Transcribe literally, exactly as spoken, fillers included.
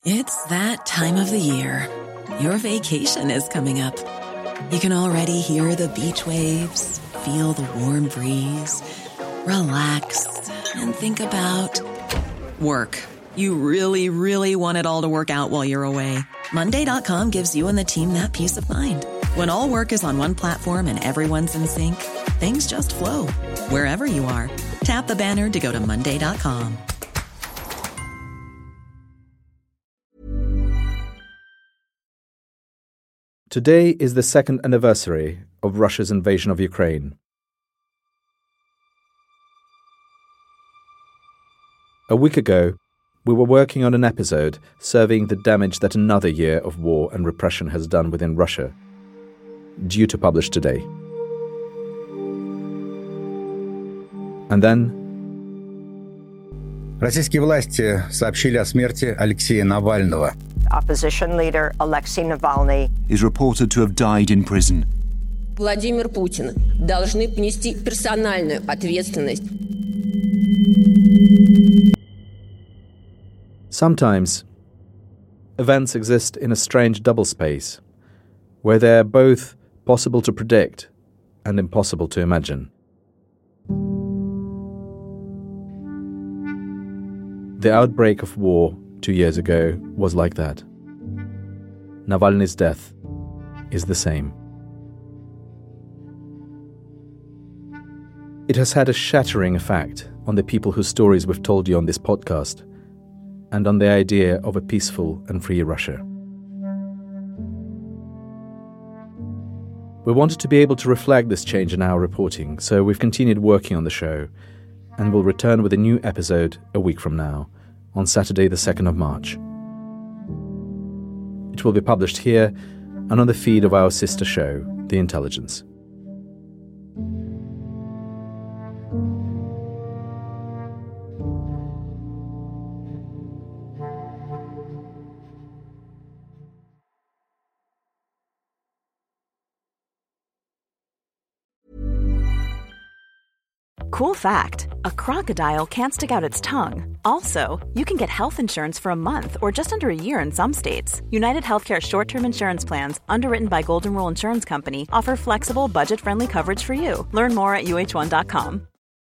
It's that time of the year. Your vacation is coming up. You can already hear the beach waves, feel the warm breeze, relax, and think about work. You really, really want it all to work out while you're away. Monday dot com gives you and the team that peace of mind. When all work is on one platform and everyone's in sync, things just flow. Wherever you are, tap the banner to go to Monday dot com. Today is the second anniversary of Russia's invasion of Ukraine. A week ago, we were working on an episode surveying the damage that another year of war and repression has done within Russia, due to publish today. And then Российские власти сообщили о смерти Алексея Навального. Opposition leader Alexei Navalny is reported to have died in prison. Владимир Путин должны понести персональную ответственность. Sometimes, events exist in a strange double space, where they are both possible to predict and impossible to imagine. The outbreak of war two years ago was like that. Navalny's death is the same. It has had a shattering effect on the people whose stories we've told you on this podcast, and on the idea of a peaceful and free Russia. We wanted to be able to reflect this change in our reporting, so we've continued working on the show, and will return with a new episode a week from now, on Saturday the second of March. It will be published here and on the feed of our sister show, The Intelligence. Cool fact, a crocodile can't stick out its tongue. Also, you can get health insurance for a month or just under a year in some states. United Healthcare short-term insurance plans, underwritten by Golden Rule Insurance Company, offer flexible, budget-friendly coverage for you. Learn more at U H one dot com.